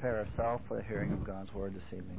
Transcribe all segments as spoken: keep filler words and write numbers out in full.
prepare ourselves for the hearing of God's Word this evening.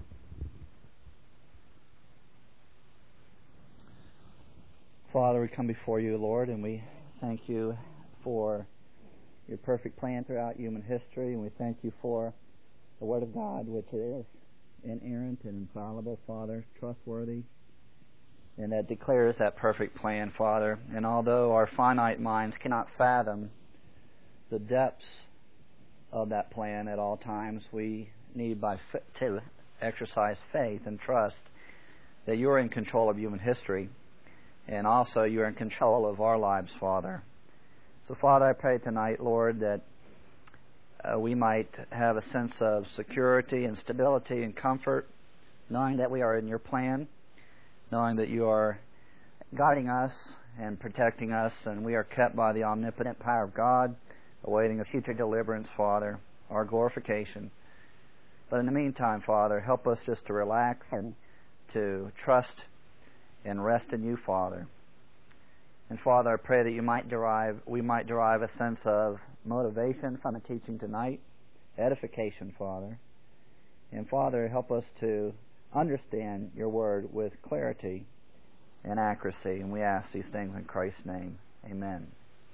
Father, we come before you, Lord, and we thank you for your perfect plan throughout human history, and we thank you for the Word of God, which is inerrant and infallible, Father, trustworthy, and that declares that perfect plan, Father. And although our finite minds cannot fathom the depths of that plan at all times, we need by f- to exercise faith and trust that you're in control of human history, and also you're in control of our lives, Father. So, Father, I pray tonight, Lord, that uh, we might have a sense of security and stability and comfort, knowing that we are in your plan, knowing that you are guiding us and protecting us, and we are kept by the omnipotent power of God, awaiting a future deliverance, Father, our glorification. But in the meantime, Father, help us just to relax and to trust and rest in you, Father. And Father, I pray that you might derive, we might derive a sense of motivation from the teaching tonight, edification, Father. And Father, help us to understand your word with clarity and accuracy. And we ask these things in Christ's name. Amen.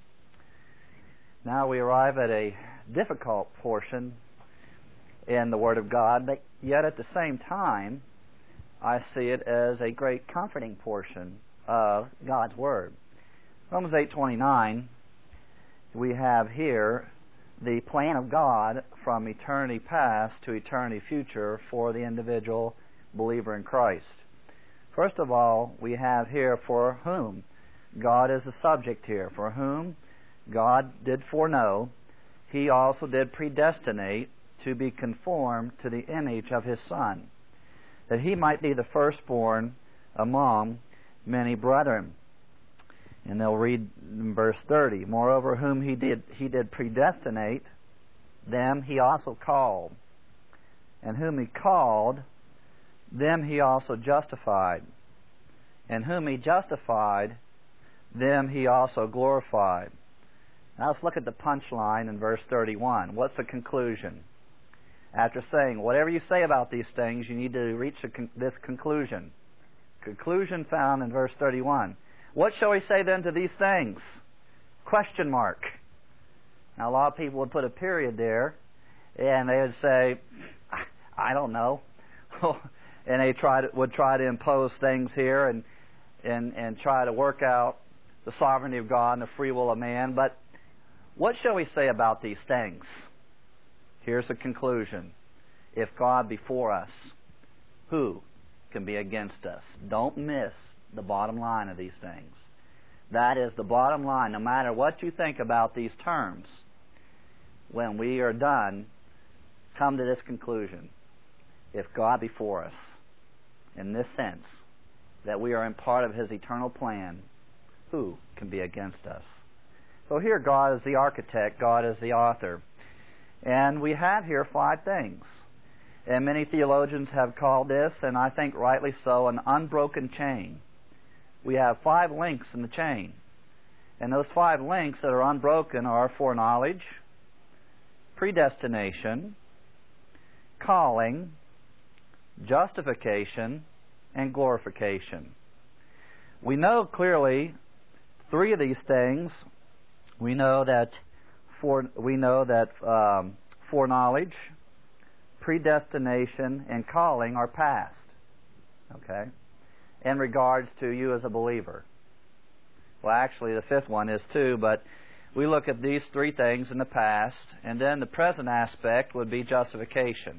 Now we arrive at a difficult portion in the Word of God, but yet at the same time, I see it as a great comforting portion of God's Word. Romans eight twenty-nine, we have here the plan of God from eternity past to eternity future for the individual believer in Christ. First of all, we have here for whom. God is the subject here. For whom God did foreknow, He also did predestinate to be conformed to the image of His Son, that He might be the firstborn among many brethren. And they'll read in verse thirty, moreover, whom He did He did predestinate, them He also called. And whom He called, them He also justified. And whom He justified, them He also glorified. Now let's look at the punchline in verse thirty-one. What's the conclusion? After saying, whatever you say about these things, you need to reach a con- this conclusion. Conclusion found in verse thirty-one. What shall we say then to these things? Question mark. Now a lot of people would put a period there, and they would say, I don't know. And they try to, would try to impose things here and, and, and try to work out the sovereignty of God and the free will of man. But what shall we say about these things? Here's the conclusion. If God be for us, who can be against us? Don't miss the bottom line of these things. That is the bottom line. No matter what you think about these terms, when we are done, come to this conclusion. If God be for us, in this sense, that we are in part of His eternal plan, who can be against us? So here God is the architect, God is the author. And we have here five things. And many theologians have called this, and I think rightly so, an unbroken chain. We have five links in the chain. And those five links that are unbroken are foreknowledge, predestination, calling, justification, and glorification. We know clearly three of these things. We know that for we know that um, foreknowledge, predestination, and calling are past. Okay, in regards to you as a believer. Well, actually, the fifth one is too. But we look at these three things in the past, and then the present aspect would be justification.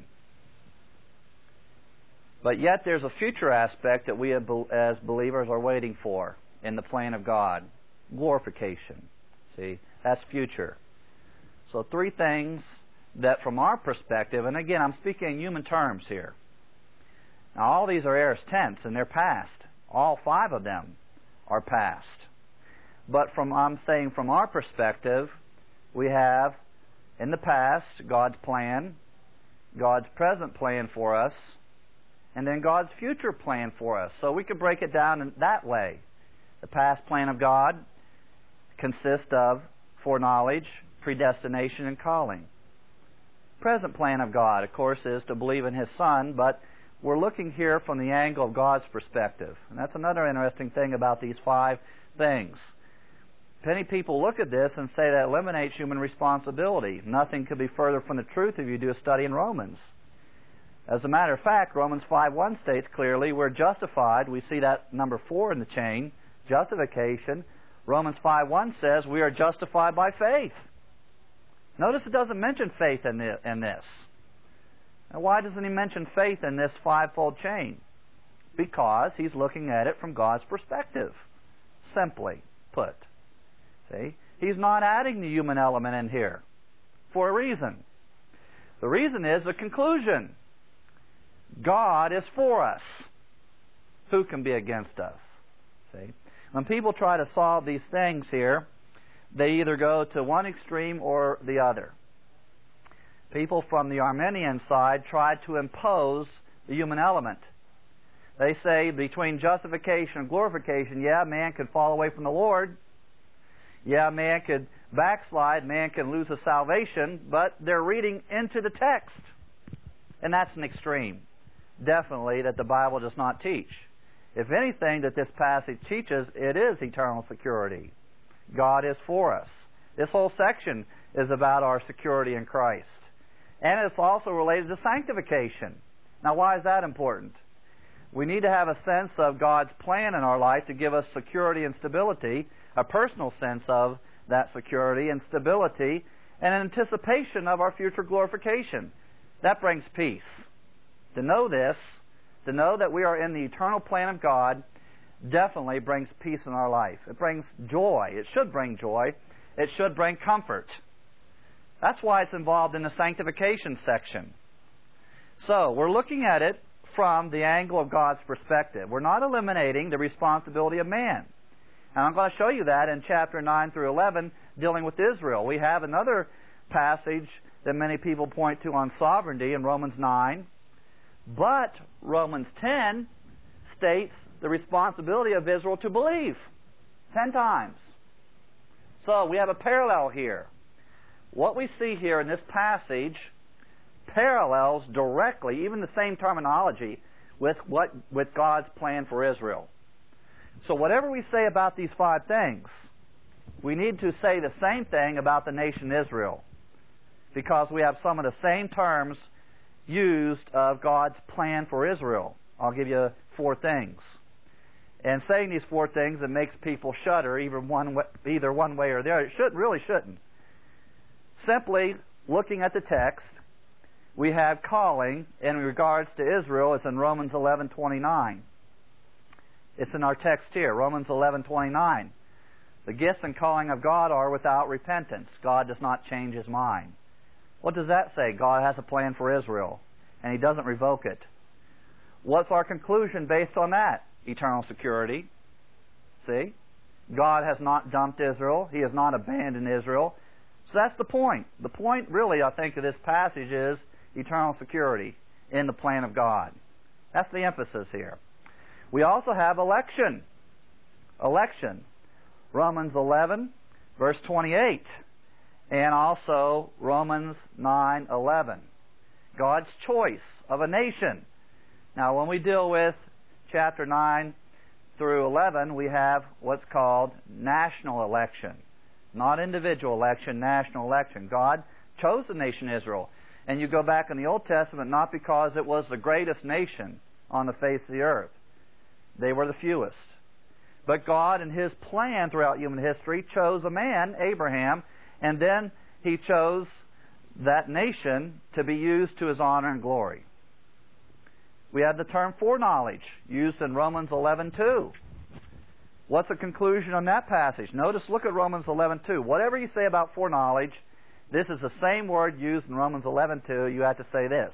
But yet, there's a future aspect that we as believers are waiting for in the plan of God: glorification. See, that's future. So three things that from our perspective, and again, I'm speaking in human terms here. Now all these are aorist tense and they're past. All five of them are past. But from I'm saying from our perspective, we have in the past God's plan, God's present plan for us, and then God's future plan for us. So we could break it down in that way. The past plan of God consists of foreknowledge, predestination, and calling. present plan of God, of course, is to believe in His Son, but we're looking here from the angle of God's perspective. And that's another interesting thing about these five things. Many people look at this and say that eliminates human responsibility. Nothing could be further from the truth if you do a study in Romans. As a matter of fact, Romans five one states clearly we're justified. We see that number four in the chain, justification. Romans five one says we are justified by faith. Notice it doesn't mention faith in this. Now, why doesn't he mention faith in this fivefold chain? Because he's looking at it from God's perspective, simply put. See? He's not adding the human element in here for a reason. The reason is the conclusion. God is for us. Who can be against us? See? When people try to solve these things here, they either go to one extreme or the other. People from the Arminian side try to impose the human element. They say between justification and glorification, yeah, man could fall away from the Lord. Yeah, man could backslide, man can lose his salvation, but they're reading into the text. And that's an extreme, definitely, that the Bible does not teach. If anything that this passage teaches, it is eternal security. God is for us. This whole section is about our security in Christ. And it's also related to sanctification. Now, why is that important? We need to have a sense of God's plan in our life to give us security and stability, a personal sense of that security and stability, and an anticipation of our future glorification. That brings peace. To know this, to know that we are in the eternal plan of God, definitely brings peace in our life. It brings joy. It should bring joy. It should bring comfort. That's why it's involved in the sanctification section. So, we're looking at it from the angle of God's perspective. We're not eliminating the responsibility of man. And I'm going to show you that in chapter nine through eleven, dealing with Israel. We have another passage that many people point to on sovereignty in Romans nine. But Romans ten states the responsibility of Israel to believe. Ten times. So we have a parallel here. What we see here in this passage parallels directly, even the same terminology, with what with God's plan for Israel. So whatever we say about these five things, we need to say the same thing about the nation Israel, because we have some of the same terms used of God's plan for Israel. I'll give you four things. And saying these four things, it makes people shudder either one way, either one way or the other. It should, really shouldn't. Simply looking at the text, we have calling in regards to Israel. It's in Romans eleven twenty-nine. It's in our text here, Romans eleven twenty-nine. The gifts and calling of God are without repentance. God does not change His mind. What does that say? God has a plan for Israel, and He doesn't revoke it. What's our conclusion based on that? Eternal security. See? God has not dumped Israel. He has not abandoned Israel. So that's the point. The point, really, I think, of this passage is eternal security in the plan of God. That's the emphasis here. We also have election. Election. Romans eleven, verse twenty-eight. And also Romans nine eleven. God's choice of a nation. Now, when we deal with chapter nine through eleven, we have what's called national election. Not individual election, national election. God chose the nation Israel. And you go back in the Old Testament, not because it was the greatest nation on the face of the earth. They were the fewest. But God, in His plan throughout human history, chose a man, Abraham, and then He chose that nation to be used to His honor and glory. We have the term foreknowledge used in Romans eleven two. What's the conclusion on that passage? Notice, look at Romans eleven two. Whatever you say about foreknowledge, this is the same word used in Romans eleven two. You have to say this.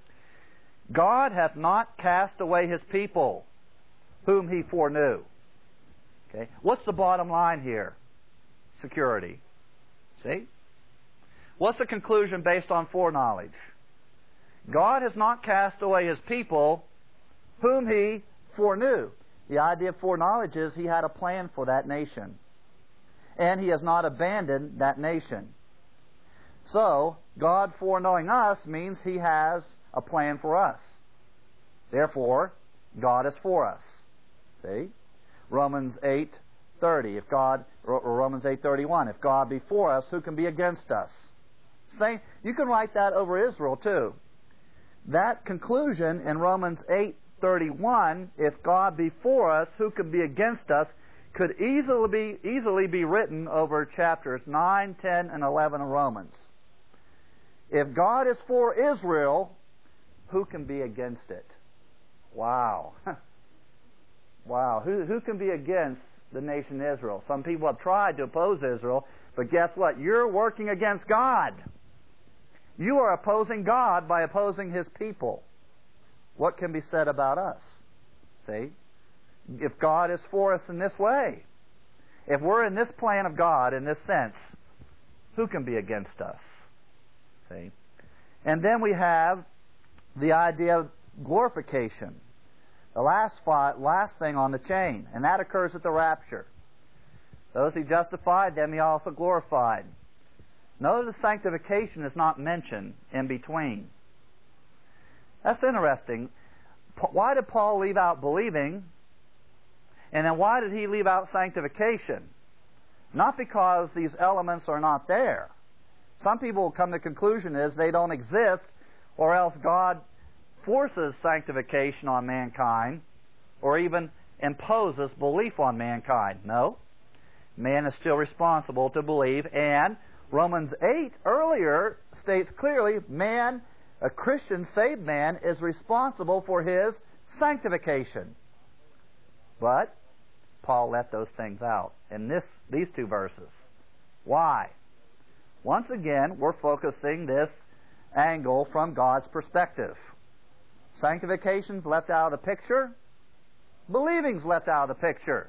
God hath not cast away His people, whom He foreknew. Okay? What's the bottom line here? Security. See? What's the conclusion based on foreknowledge? God has not cast away His people, whom He foreknew. The idea of foreknowledge is He had a plan for that nation. And He has not abandoned that nation. So, God foreknowing us means He has a plan for us. Therefore, God is for us. See? Romans eight thirty. If God, or Romans eight thirty-one. If God be for us, who can be against us? Same. You can write that over Israel too. That conclusion in Romans eight thirty-one, if God be for us, who can be against us, could easily be easily be written over chapters nine, ten, and eleven of Romans. If God is for Israel, who can be against it? Wow. Wow. Who, who can be against the nation Israel? Some people have tried to oppose Israel, but guess what? You're working against God. You are opposing God by opposing His people. What can be said about us? See? If God is for us in this way, if we're in this plan of God in this sense, who can be against us? See? And then we have the idea of glorification. The last fi- last thing on the chain, and that occurs at the rapture. Those He justified, them He also glorified. Notice sanctification is not mentioned in between. That's interesting. Why did Paul leave out believing? And then why did he leave out sanctification? Not because these elements are not there. Some people will come to the conclusion is they don't exist, or else God forces sanctification on mankind, or even imposes belief on mankind. No. Man is still responsible to believe, and Romans eight earlier states clearly, man, a Christian saved man, is responsible for his sanctification. But Paul left those things out in this these two verses. Why? Once again, we're focusing this angle from God's perspective. Sanctification's left out of the picture. Believing's left out of the picture.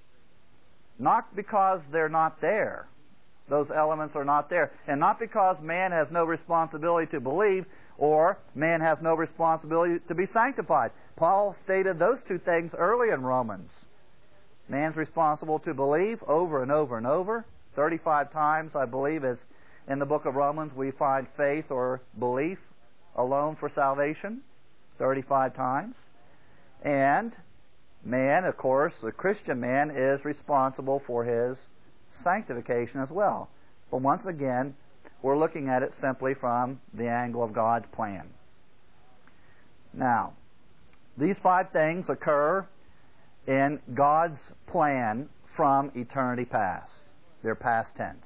Not because they're not there. Those elements are not there. And not because man has no responsibility to believe or man has no responsibility to be sanctified. Paul stated those two things early in Romans. Man's responsible to believe over and over and over. thirty-five times, I believe, is in the book of Romans we find faith or belief alone for salvation. thirty-five times. And man, of course, the Christian man is responsible for his sanctification as well. But once again, we're looking at it simply from the angle of God's plan. Now, these five things occur in God's plan from eternity past. They're past tense.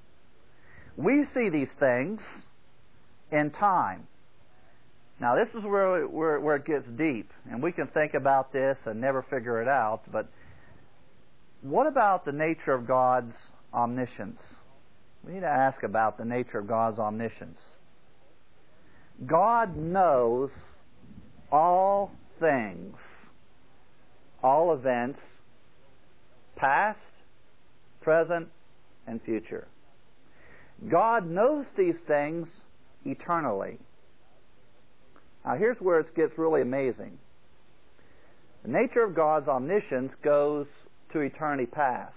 We see these things in time. Now, this is where, where, where it gets deep, and we can think about this and never figure it out, but what about the nature of God's omniscience? We need to ask about the nature of God's omniscience. God knows all things, all events, past, present, and future. God knows these things eternally. Now here's where it gets really amazing. The nature of God's omniscience goes to eternity past.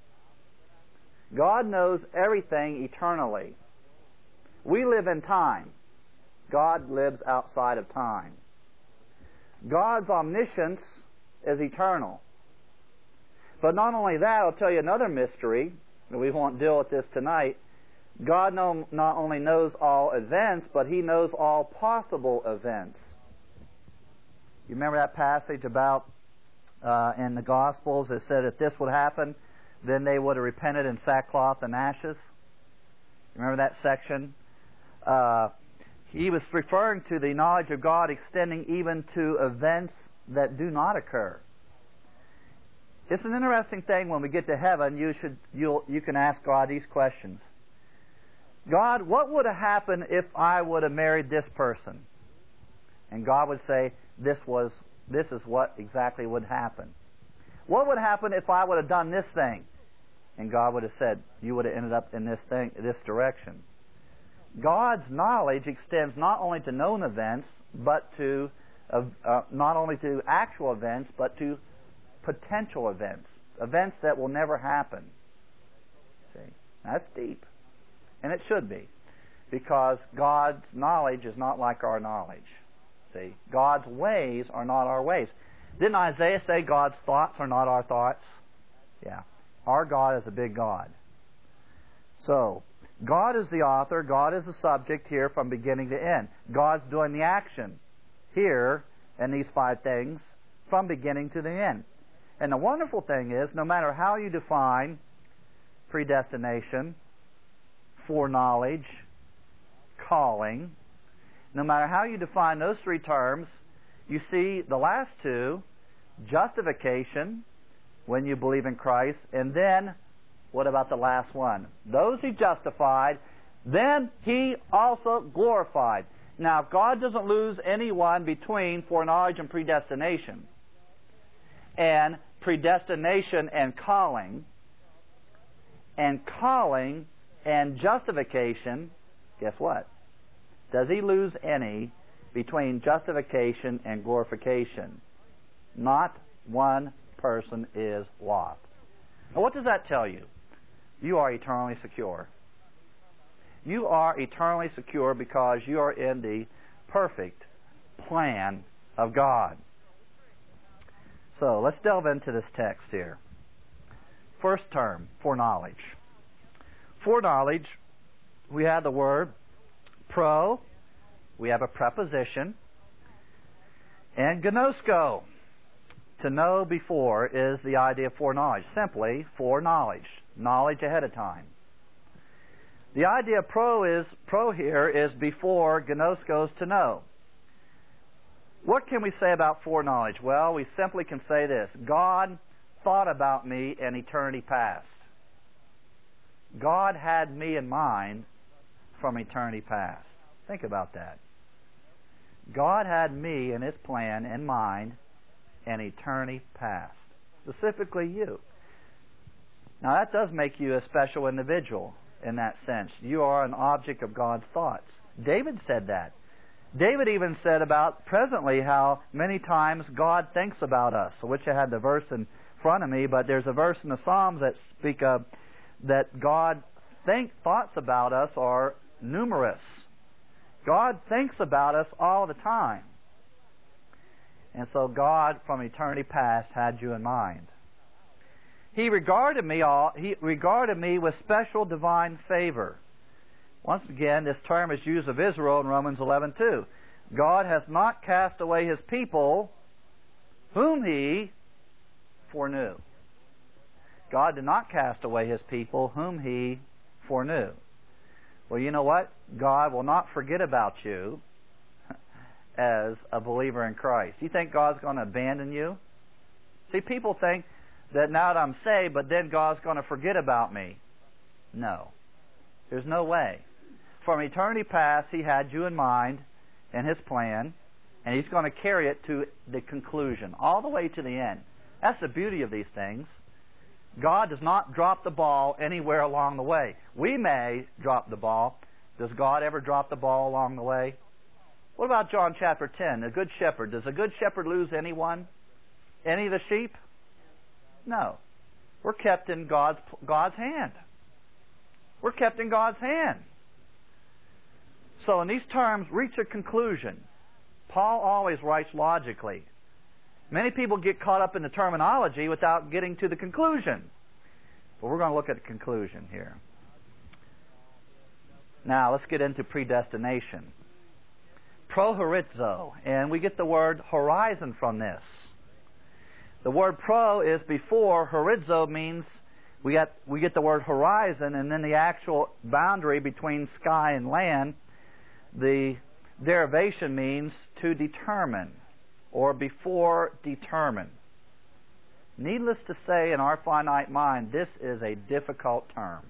God knows everything eternally. We live in time. God lives outside of time. God's omniscience is eternal. But not only that, I'll tell you another mystery, and we won't deal with this tonight. God no, not only knows all events, but He knows all possible events. You remember that passage about uh, in the Gospels that said if this would happen, then they would have repented in sackcloth and ashes? Remember that section? Uh, he was referring to the knowledge of God extending even to events that do not occur. It's an interesting thing when we get to heaven. You should you you can ask God these questions. God, what would have happened if I would have married this person? And God would say, this was this is what exactly would happen. What would happen if I would have done this thing? And God would have said, you would have ended up in this thing, this direction. God's knowledge extends not only to known events, but to uh, uh, not only to actual events, but to potential events, events that will never happen. See, that's deep, and it should be. because God's knowledge is not like our knowledge. See, God's ways are not our ways. Didn't Isaiah say God's thoughts are not our thoughts? Yeah. Our God is a big God. So, God is the author, God is the subject here from beginning to end. God's doing the action here in these five things from beginning to the end. And the wonderful thing is, no matter how you define predestination, foreknowledge, calling, no matter how you define those three terms, you see the last two, justification, when you believe in Christ, and then, what about the last one? Those He justified, then He also glorified. Now, if God doesn't lose anyone between foreknowledge and predestination, and predestination and calling, and calling and justification, guess what? Does He lose any between justification and glorification? Not one person is lost. Now, what does that tell you? You are eternally secure. You are eternally secure because you are in the perfect plan of God. So, let's delve into this text here. First term, foreknowledge. Foreknowledge, we have the word pro, we have a preposition, and gnosko. To know before is the idea of foreknowledge. Simply, foreknowledge. Knowledge ahead of time. The idea of pro is, pro here is before, gnoskos to know. What can we say about foreknowledge? Well, we simply can say this. God thought about me in eternity past. God had me in mind from eternity past. Think about that. God had me in His plan in mind in eternity past. Specifically you. Now that does make you a special individual in that sense. You are an object of God's thoughts. David said that. David even said about presently how many times God thinks about us. I wish I had the verse in front of me, but there's a verse in the Psalms that speak of that God think thoughts about us are numerous. God thinks about us all the time. And so God from eternity past had you in mind. He regarded me all he regarded me with special divine favor. Once again, this term is used of Israel in Romans eleven two. God has not cast away His people whom He foreknew. God did not cast away His people whom He foreknew. Well, you know what? God will not forget about you as a believer in Christ. You think God's going to abandon you? See, people think that now that I'm saved, but then God's going to forget about me. No. There's no way. From eternity past, He had you in mind in His plan, and He's going to carry it to the conclusion, all the way to the end. That's the beauty of these things. God does not drop the ball anywhere along the way. We may drop the ball. Does God ever drop the ball along the way? What about John chapter ten, the Good Shepherd? Does the Good Shepherd lose anyone? Any of the sheep? No. We're kept in God's, God's hand. We're kept in God's hand. So in these terms, reach a conclusion. Paul always writes logically. Many people get caught up in the terminology without getting to the conclusion. But we're going to look at the conclusion here. Now, let's get into predestination. Prohorizo, and we get the word horizon from this. The word pro is before, horizo means we get, we get the word horizon, and then the actual boundary between sky and land, the derivation means to determine, or before determine. Needless to say, in our finite mind, this is a difficult term.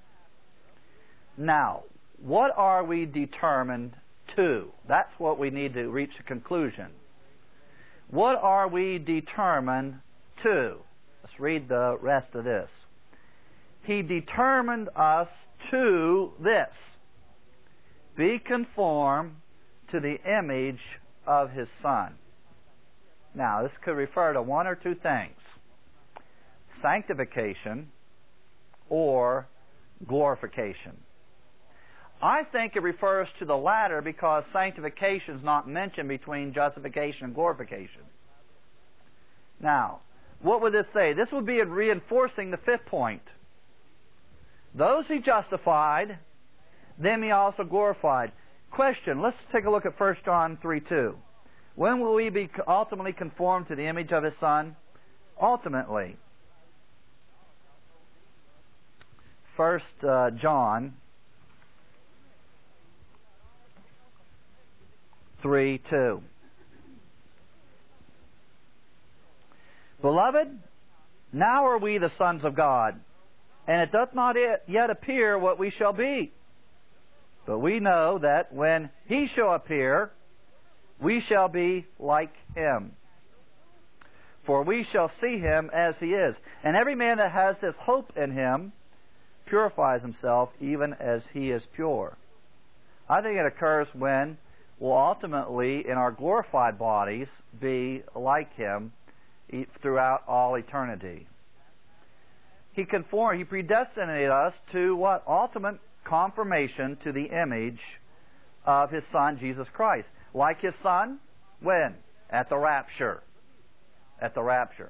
Now, what are we determined to? That's what we need to reach a conclusion. What are we determined to? Let's read the rest of this. He determined us to this. Be conformed to the image of His Son. Now, this could refer to one or two things. Sanctification or glorification. I think it refers to the latter because sanctification is not mentioned between justification and glorification. Now, what would this say? This would be reinforcing the fifth point. Those he justified, them he also glorified. Question, let's take a look at First John three two. When will we be ultimately conformed to the image of His Son? Ultimately. First uh, John three two. Beloved, now are we the sons of God, and it doth not yet appear what we shall be. But we know that when He shall appear, we shall be like Him. For we shall see Him as He is. And every man that has this hope in Him purifies himself even as He is pure. I think it occurs when we'll ultimately, in our glorified bodies, be like Him throughout all eternity. He conformed, He predestinated us to what? Ultimate conformation to the image of His Son, Jesus Christ. Like His Son? When? At the rapture. At the rapture.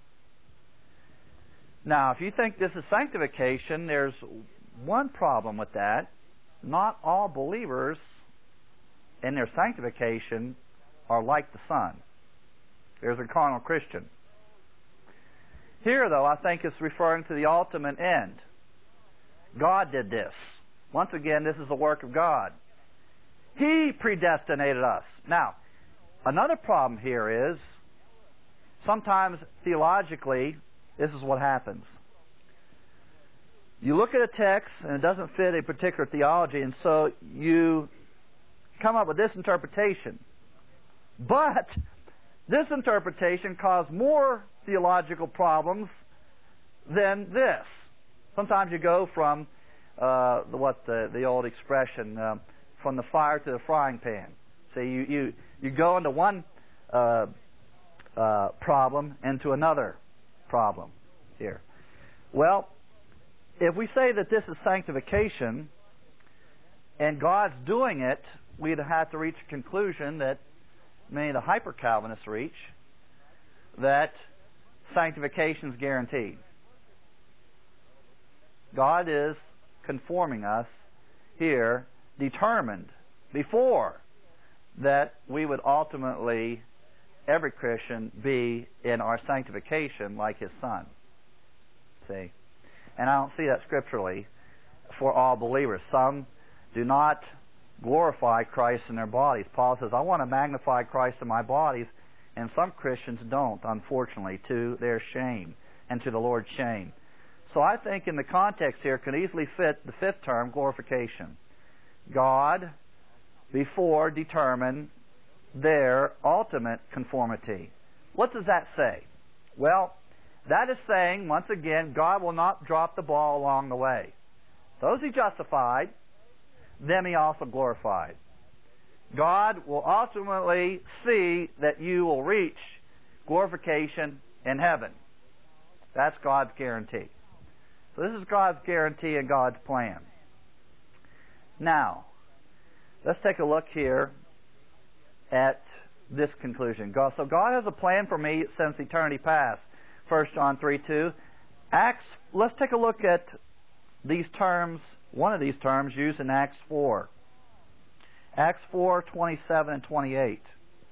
Now, if you think this is sanctification, there's one problem with that. Not all believers in their sanctification are like the Son. There's a carnal Christian. Here, though, I think it's referring to the ultimate end. God did this. Once again, this is the work of God. He predestinated us. Now, another problem here is, sometimes theologically, this is what happens. You look at a text and it doesn't fit a particular theology, and so you come up with this interpretation. But this interpretation caused more theological problems than this. Sometimes you go from uh, what the, the old expression, uh, from the fire to the frying pan. See, you you, you go into one uh, uh, problem into another problem here. Well, if we say that this is sanctification and God's doing it, we'd have to reach a conclusion that many of the hyper-Calvinists reach, that sanctification is guaranteed. God is conforming us here, determined before that we would ultimately, every Christian, be in our sanctification like His Son. See? And I don't see that scripturally for all believers. Some do not glorify Christ in their bodies. Paul says, I want to magnify Christ in my bodies, and some Christians don't, unfortunately, to their shame and to the Lord's shame. So I think in the context here can easily fit the fifth term, glorification. God before determined their ultimate conformity. What does that say? Well, that is saying, once again, God will not drop the ball along the way. Those He justified, them He also glorified. God will ultimately see that you will reach glorification in heaven. That's God's guarantee. So this is God's guarantee and God's plan. Now, let's take a look here at this conclusion. God, so God has a plan for me since eternity past. First John three two. Acts, let's take a look at these terms, one of these terms used in Acts four. Acts four, twenty-seven and twenty-eight.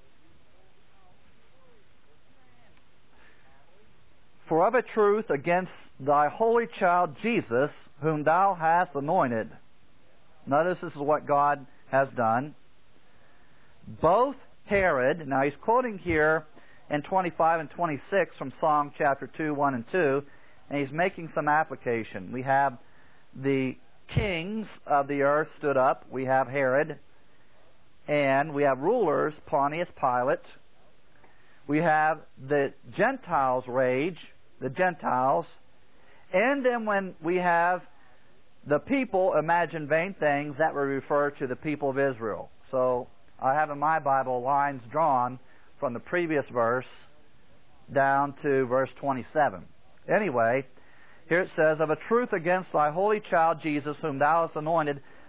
For of a truth against thy holy child Jesus, whom thou hast anointed. Notice this is what God has done. Both Herod, now he's quoting here in twenty-five and twenty-six from Psalm chapter two, one and two, and he's making some application. We have the kings of the earth stood up. We have Herod. And we have rulers, Pontius Pilate. We have the Gentiles rage, the Gentiles. And then when we have the people imagine vain things, that would refer to the people of Israel. So I have in my Bible lines drawn from the previous verse down to verse twenty-seven. Anyway, here it says, of a truth against thy holy child Jesus, whom thou hast anointed,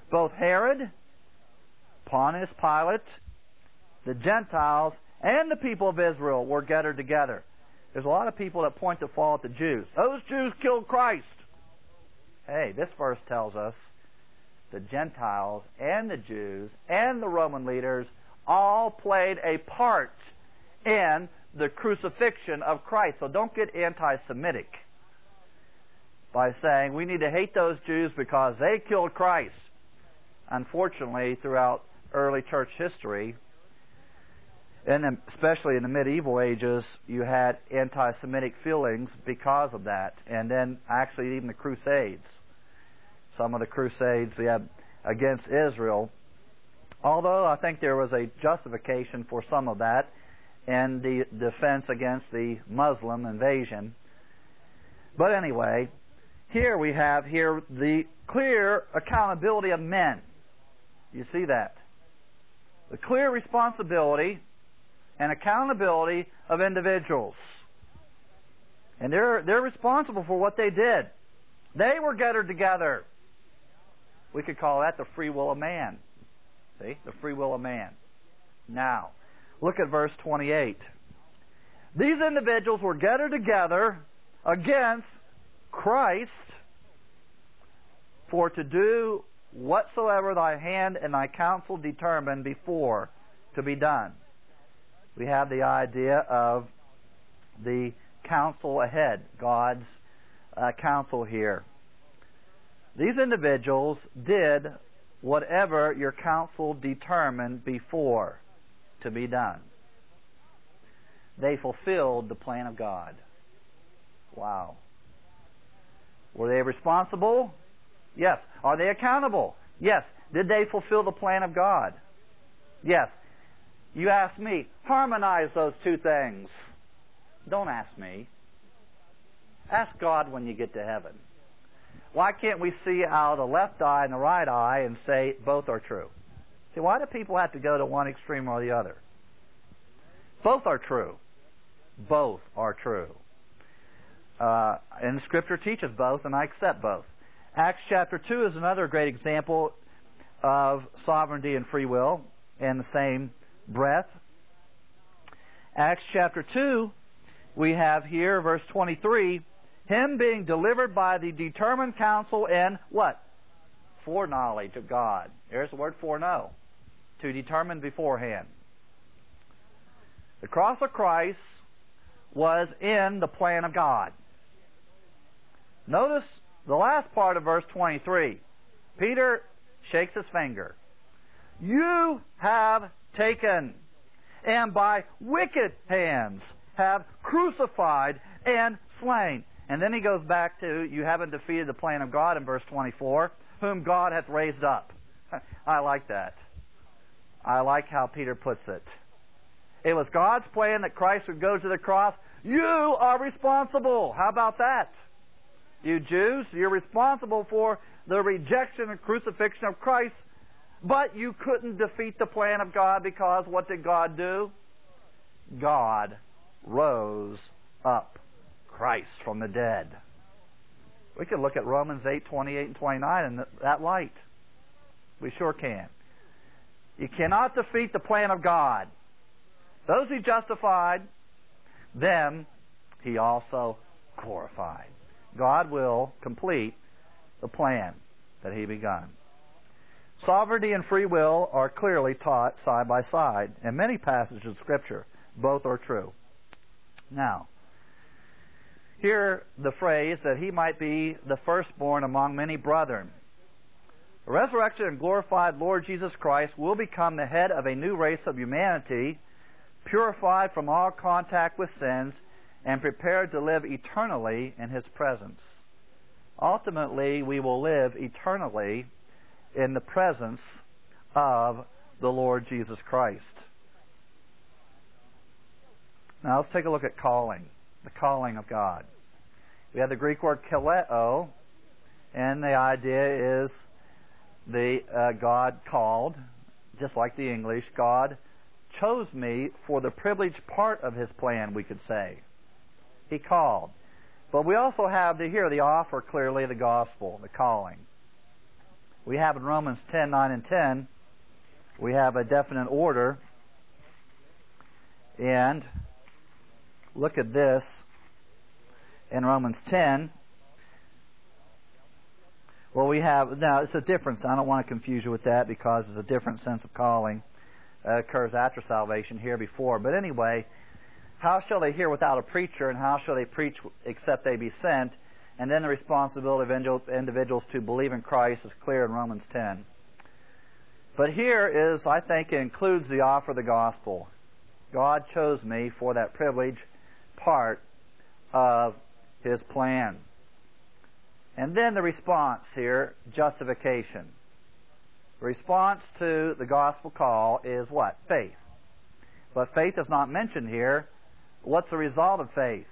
both Herod, Pontius Pilate, the Gentiles, and the people of Israel were gathered together. There's a lot of people that point the fault at the Jews. Those Jews killed Christ. Hey, this verse tells us the Gentiles and the Jews and the Roman leaders all played a part in the crucifixion of Christ. So don't get anti-Semitic by saying we need to hate those Jews because they killed Christ. Unfortunately, throughout early church history, and especially in the medieval ages, you had anti-Semitic feelings because of that. And then actually even the Crusades. Some of the Crusades they had against Israel. Although I think there was a justification for some of that and the defense against the Muslim invasion. But anyway, here we have here the clear accountability of men. You see that? The clear responsibility and accountability of individuals. And they're, they're responsible for what they did. They were gathered together. We could call that the free will of man. See? The free will of man. Now, look at verse twenty-eight. These individuals were gathered together against Christ for to do whatsoever thy hand and thy counsel determined before to be done. We have the idea of the counsel ahead, God's uh, counsel here. These individuals did whatever your counsel determined before to be done. They fulfilled the plan of God. Wow. Were they responsible? Yes. Are they accountable? Yes. Did they fulfill the plan of God? Yes. You ask me, harmonize those two things. Don't ask me. Ask God when you get to heaven. Why can't we see out of the left eye and the right eye and say both are true? See, why do people have to go to one extreme or the other? Both are true. Both are true. Uh, and Scripture teaches both, and I accept both. Acts chapter two is another great example of sovereignty and free will in the same breath. Acts chapter two, we have here, verse twenty-three, him being delivered by the determined counsel and what? Foreknowledge of God. There's the word foreknow. To determine beforehand. The cross of Christ was in the plan of God. Notice the last part of verse twenty-three. Peter shakes his finger. You have taken, and by wicked hands have crucified and slain. And then he goes back to, you haven't defeated the plan of God in verse twenty-four, whom God hath raised up. I like that. I like how Peter puts it. It was God's plan that Christ would go to the cross. You are responsible. How about that? You Jews, you're responsible for the rejection and crucifixion of Christ, but you couldn't defeat the plan of God because what did God do? God rose up Christ from the dead. We could look at Romans eight, twenty-eight and twenty-nine in that light. We sure can. You cannot defeat the plan of God. Those he justified, them he also glorified. God will complete the plan that he begun. Sovereignty and free will are clearly taught side by side in many passages of Scripture. Both are true. Now, here the phrase that he might be the firstborn among many brethren. The resurrected and glorified Lord Jesus Christ will become the head of a new race of humanity, purified from all contact with sins, and prepared to live eternally in his presence. Ultimately, we will live eternally in the presence of the Lord Jesus Christ. Now let's take a look at calling, the calling of God. We have the Greek word kaleo, and the idea is the uh, God called, just like the English, God chose me for the privileged part of his plan, we could say. He called. But we also have the, here the offer, clearly, the gospel, the calling. we have in Romans ten, nine, and ten, we have a definite order. And look at this in Romans ten. Well, we have, now it's a difference. I don't want to confuse you with that because it's a different sense of calling. Uh, occurs after salvation, here before. But anyway, how shall they hear without a preacher, and how shall they preach except they be sent? And then the responsibility of individuals to believe in Christ is clear in Romans ten. But here is, I think, it includes the offer of the gospel. God chose me for that privileged part of His plan. And then the response here, justification. The response to the gospel call is what? Faith. But faith is not mentioned here. What's the result of faith?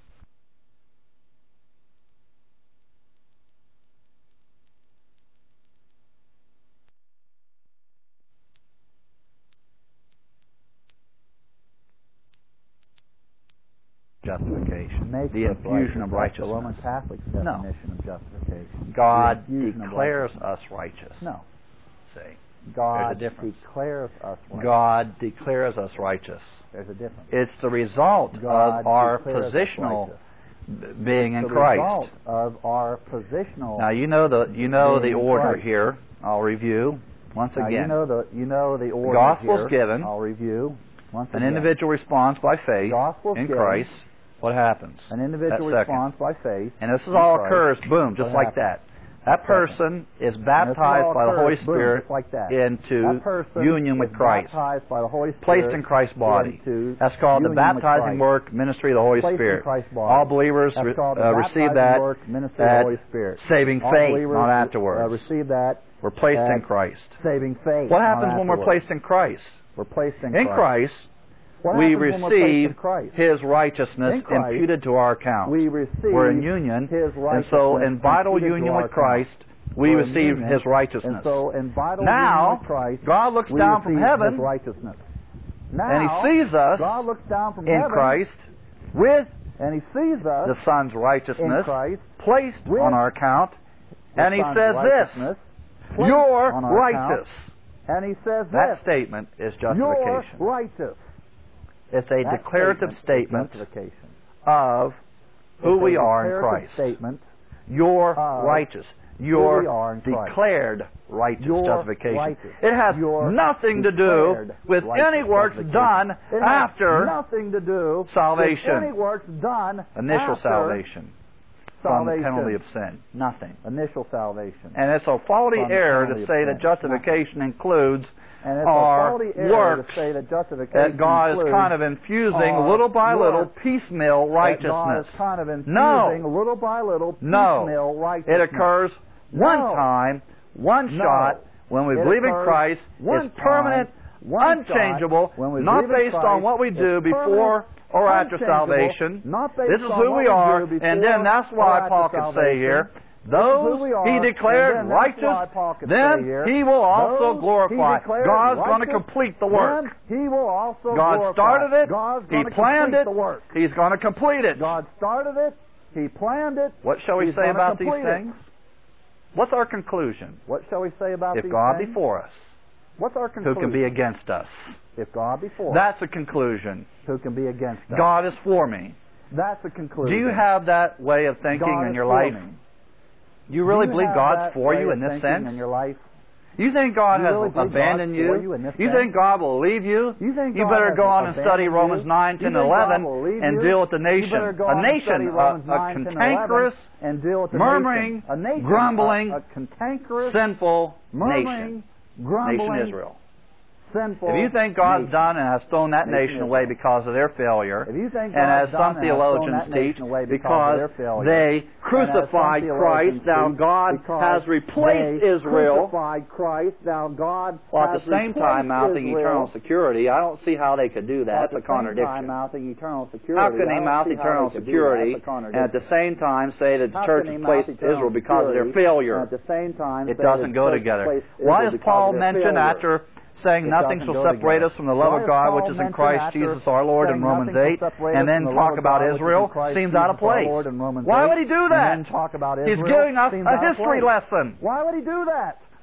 Justification. Makes the us infusion righteous. of righteousness. The Roman Catholic's definition No. of justification. God The infusion of declares righteousness. us righteous. No. See. God There's a difference. declares us righteous. God declares us righteous. There's a difference. It's the result God of our declares us positional righteous. b- being in the Christ. result of our positional. Now you know the you know being the in order Christ. here. I'll review once Now, again. you know the you know the order gospel's here. given. I'll review once An again. individual responds by faith Gospel's in given. Christ. What happens? An individual That second. responds by faith. And this is in all Christ. occurs, boom, just What like happens? that. That Second. person is And this is baptized all by the Holy occurs, boom, Spirit just like that. into That person union with is Christ. baptized by the Holy Spirit Placed in Christ's body. into That's called the union with baptizing Christ. work ministry of the Holy Placed in Spirit. Christ's body. All believers That's re- called the uh, receive baptizing that work, ministry of the at Holy Spirit. saving All faith, believers not uh, afterwards. receive that We're placed in at Christ. saving faith. What not happens when we're afterwards. placed in Christ? We're placed in, In Christ. Christ, What we happens when we're placed receive in Christ? His righteousness In Christ, imputed to our account. We receive We're in union, His and so in righteousness vital imputed to union our with account. Christ, we We're in receive union, His righteousness. And so in vital Now, union with Christ, God looks we down from receive heaven, His righteousness. Now, and He sees us God looks down from in heaven Christ with, and He sees us the Son's in righteousness Christ placed with on our account, the and He Son's says this, righteousness placed "You're on our righteous." account, and He says That this, statement is "You're justification. righteous." It's a That declarative statement statement is justification. of who It's we a are in declarative Christ. Statement You're of righteous. who You're we are in Christ. declared righteous. You're Justification. righteous. It has You're nothing to do declared with righteous. any works Justification. done It has after nothing to do salvation. with any works done initial after salvation from the salvation. penalty of sin. Nothing. Initial salvation. And it's a faulty From the error penalty to of say sin. that justification includes And it's our a faulty error works to say that justification that God is includes kind of infusing our little by little works piecemeal that God righteousness. is kind of infusing No. little by little No. piecemeal righteousness. It occurs one No. time, one No. shot, when we It believe in occurs Christ. one It's permanent, time, one unchangeable, shot, when we not believe in based on Christ. what we do It's before or after unchangeable, salvation. not based This is on who what we we are, do before and then that's or why after Paul could say salvation. here, This is those who we are, he declared and then that's why righteous, Paul could then say here, he will also those glorify. he declared God's going to righteous, complete the work. then he will also God glorify. started it, God's he going to planned complete it, the work. he's going to complete it. God started it, He planned it. What shall we He's say gonna about these complete it. things? What's our conclusion? What shall we say about If these God things? be for us, What's our who conclusion? can be against us? If God be for us, That's a conclusion. who can be against us? God is for me. That's a conclusion. Do you have that way of thinking God in is your for life? me. Do you really Do you believe have God's that for way you of in this thinking sense? in your life? You think God You has really believe abandoned God's for you? you in this You sense? think God will leave you? You think You God better has go on and study abandoned Romans you? nine, You ten, think and God eleven will leave and you? deal with the You nation. better go A on and nation, study Romans a, a nine, ten, and cantankerous, eleven and deal with the murmuring, nation. A nation, grumbling, a, a cantankerous, sinful murmuring, nation. grumbling, Nation Israel. sinful. If you think God's nation. done and has thrown that Nation nation away Israel. because of their failure, If you think and God's as some done and has thrown theologians that teach, nation away because because of their failure, they and as some crucified Christ, theologians now teach, God because has replaced they Israel. Crucified Christ, now God While at has the same time replaced mouthing Israel. eternal security. I don't see how they could do that. At That's the a same time contradiction. mouthing eternal security. How can I they don't mouth see how eternal they could do security that. That's a and at contradiction. the same time say that the How church can has they placed mouth eternal Israel because of their security failure? and at the same time It say doesn't that go the church together. placed Why Israel does because Paul of their mention failure? after saying It nothing doesn't shall go separate together. us from the love Why of does God Paul which is in mention Christ after Jesus our Lord in saying Romans nothing shall eight, separate and us then from the talk love of about God which is in Israel? Christ Seems out of Jesus our place. Lord in Romans Why eight, would he do and that? then talk about He's Israel? giving us Seems a out of history place. lesson. Why would he do that?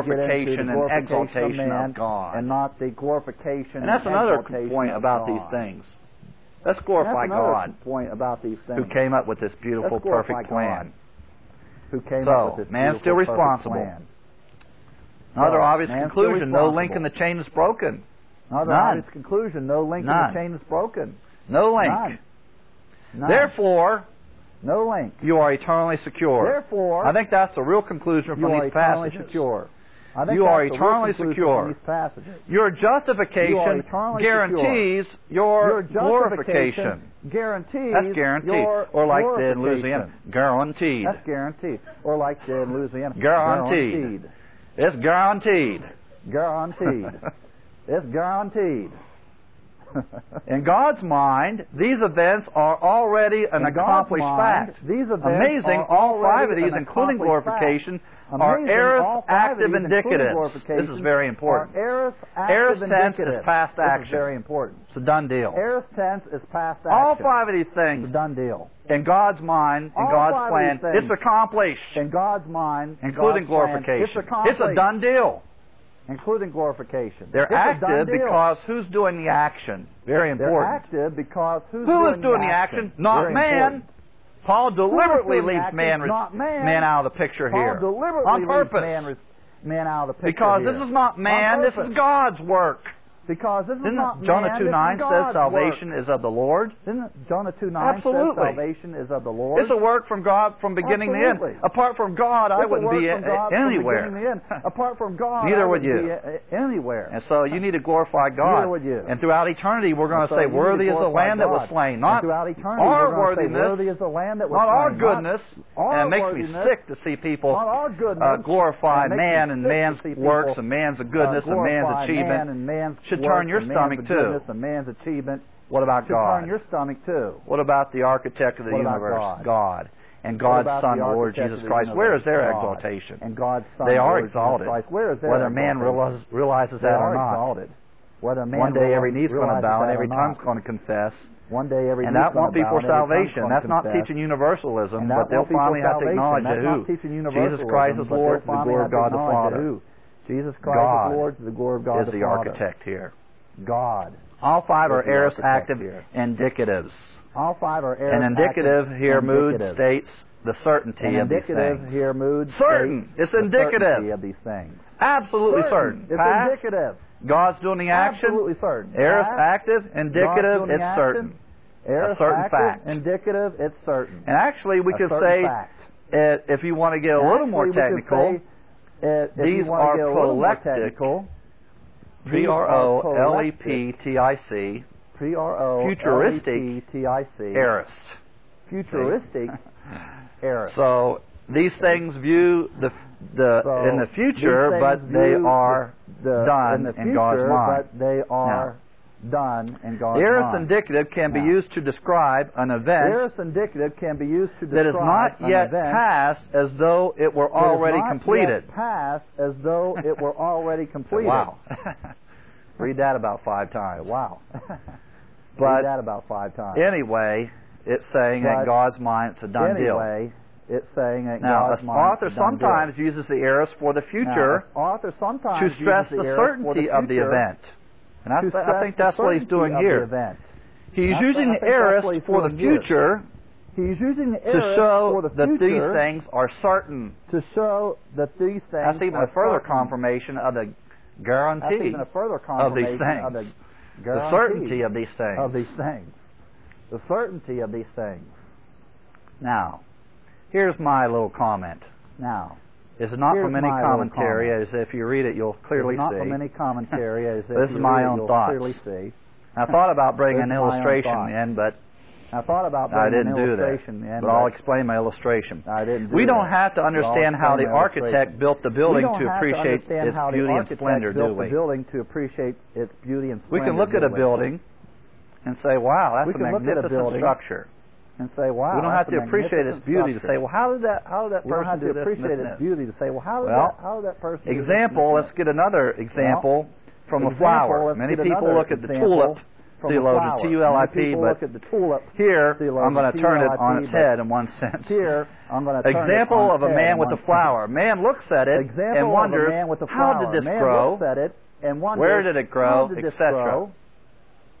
glorification the and glorification exaltation of, man of God. and not the glorification And that's and another exaltation point of about God. these things. Let's glorify That's another God, point about these things. who came up with this beautiful, Let's glorify perfect plan. God, who came So, up with this man's beautiful, still perfect responsible. plan. Another So, obvious man's still conclusion, no link responsible. in the chain is broken. Another None. obvious conclusion, no link None. in the chain is broken. No link. None. None. Therefore, no link. you are eternally secure. Therefore, I think that's the real conclusion you from are these eternally passages. secure. I think You that's are the real eternally conclusion secure. from these passages. Your You are justification eternally guarantees Your your justification glorification. guarantees That's guaranteed. your Or like they in glorification. Louisiana, guaranteed. That's guaranteed. Or like they in Louisiana, Guaranteed. It's guaranteed. Guaranteed. It's guaranteed. In God's mind, these events are already an In God's accomplished mind, fact. These events Amazing, are all five of already these, an including accomplished glorification, fact. are Amazing, aorist all five of active these, including indicatives. glorification, This is very important. Are aorist Aorist active tense is indicatives. past This action. is very important. It's a done deal. Aorist tense is past action. All five of these It's things, a done deal. in God's mind, in All God's five of plan, these things, it's accomplished, In God's mind, including God's plan, glorification. it's accomplished. It's a done deal. Including glorification. They're it's a done active deal. because who's doing the action? Very They're important. active because who's Who doing is doing the the action? action? Not Very man. important. Paul deliberately doing the leaves action? man, Not man. man out of the picture Paul here. deliberately On leaves purpose. Man, res- man out of the picture Because here. this is not man, On this purpose. is God's work. Because this is Isn't not it Jonah man, two this nine is says God's salvation work. is of the Lord? Isn't it Jonah two nine Absolutely. says salvation is of the Lord? It's a work from God from beginning Absolutely. to end. Apart from God, I It's a wouldn't work be from a- God from anywhere. beginning to end. Apart from God, Neither I would wouldn't you. be a- anywhere. And so you need to glorify God. Neither would you. And throughout eternity, we're going And to so say, you need worthy to is the glorify Lamb that was God. slain. And Not throughout eternity, our we're going to say, worthiness, worthy is the Lamb that was not our slain. goodness. Not our And it makes me worthiness, sick to see people not our goodness, uh, glorify and it makes man me and sick to man's see people, works and man's goodness uh, and man's glorify achievement. Man and man's Should works turn your and stomach man's too. goodness and man's achievement. What about Should God? turn your stomach too. What about the architect of the What about universe? God? God. And What God's about Son, the the Lord architect Jesus of the Christ. Where is universe? their God. exaltation? And God's Son, They the are Lord Jesus exalted. Christ. Where is their Whether man exaltation? realizes, realizes They that are or not. exalted. Whether man One day every realizes- knee's going to realizes bow and that every or not. tongue's going to confess. One day every And knee's that won't gonna be bow for and every tongue's salvation. gonna That's not confess. teaching universalism, And but that they'll won't be for finally have to salvation. acknowledge That's that not who? teaching Jesus universalism, Christ is but Lord they'll to the finally glory have of to God the acknowledge that Father. who? Jesus Christ God is Lord to the glory of God is the the Father. architect here. God. All five is are the aorist architect active here. indicatives. All five are An aorist indicative active here mood indicative. states the certainty An of these indicative things. here mood Certain. states It's the indicative. certainty of these things. Absolutely certain. It's Past, indicative. God's doing the action. Absolutely certain. Aorist Past, active, indicative, God's doing it's action. certain. Aorist certain active, fact. indicative, it's certain. And actually, we A could certain say, fact. it, if you want to get a little Actually, more we could technical, say, uh, if these you want are to get a little more proleptic. technical, P R O L E P T I C, P R O futuristic L E P T I C, aorist. futuristic aorist. So these things view the the So in the future, these but things they view are the, done in, the in future, God's mind. but they are done in God's The aorist mind. indicative can be Now, used to describe an event aorist indicative can be used to that describe is not an yet event passed as though it were that is already not completed. yet passed as though it were already completed. Wow. Read that about five times. Wow. But Read that about five times. anyway, it's saying that But God's mind it's a done deal. anyway, it's saying that Now, God's an mind author is a done sometimes deal. uses the aorist for the Now, future an author sometimes to stress uses the the aorist for certainty the of the future event. And I, to th- I stress think the that's what he's certainty doing of here. the event. He's I using think the that's aorist what he's for the doing here. future He's using the to aorist show for the that these future things are certain. to show that these things That's even are a further certain. confirmation of the That's guarantee even a further of these confirmation of the things. The guarantee certainty of these things. of these things. The certainty of these things. Now, here's my little comment. Now, It's not Here's from any my little commentary, comment. as if you read it, you'll clearly it's not see. from any commentary, as if This is you my read it, own you'll thoughts. clearly see. I thought about bringing This an is my own illustration thoughts. in, but I thought about I bringing didn't an do that. illustration in, But I'll but explain my illustration. I didn't do We don't that. have to But I'll understand how the explain my architect illustration. built the We building don't to have appreciate understand its how the beauty and architect splendor, built do we? the building to appreciate its beauty and We splendor. can look at do a we? building and say, wow, that's We a can look at a magnificent building structure. and say, "Wow." We don't have that's to a appreciate its magnificent beauty to structure. say, well, how did that, how did that We don't person have do to this and appreciate this its and this? beauty to say, "Well, how did Well, that? How did that person?" do this Example, and let's this?" get another example from a example, flower. let's Many get people another look at the example tulip, from a theologian, flower. T U L I Many P, people but look at the tulip. here theologian, I'm going to turn it T U L I P, on its but head in one sense. Here, I'm going to turn Example it on of a its man head with in a one flower. Man looks at it Example and wonders, of a man with a how flower. did this man grow? looks at it and wonders, Where did it grow, how did this et cetera. grow?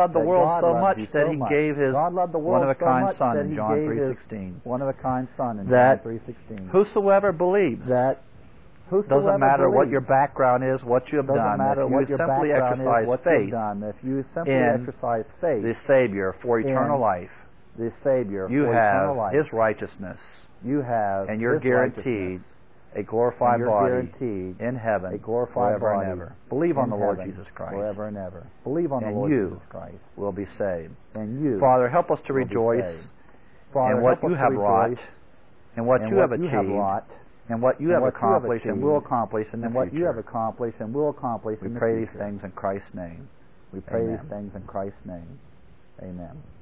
loved the that world God so loved much you that so He much. gave His God loved the world so one-of-a-kind much Son that in He John gave three His sixteen. one-of-a-kind Son in That John three sixteen. Whosoever believes, That whosoever doesn't matter believes, what your background is, what you have doesn't done, matter if you what your simply background exercise is, what faith you've done. If you simply in exercise faith the Savior for eternal in life, the Savior You for have eternal life. His righteousness, You have and you're His guaranteed righteousness, a glorified and you're body guaranteed in heaven a glorified forever body and ever. Believe on in the Lord heaven Jesus Christ, forever and ever. Believe on and the Lord you Jesus Christ, will be saved. and you, Father, help us to will be rejoice saved. Father, in what help you us have to wrought, rejoice and what in you what have you achieved, have wrought, and what you and have what you have accomplished and achieved, will accomplish in the and what you have future. accomplished and will accomplish We in the pray future. these things in Christ's name. We pray Amen. these things in Christ's name. Amen.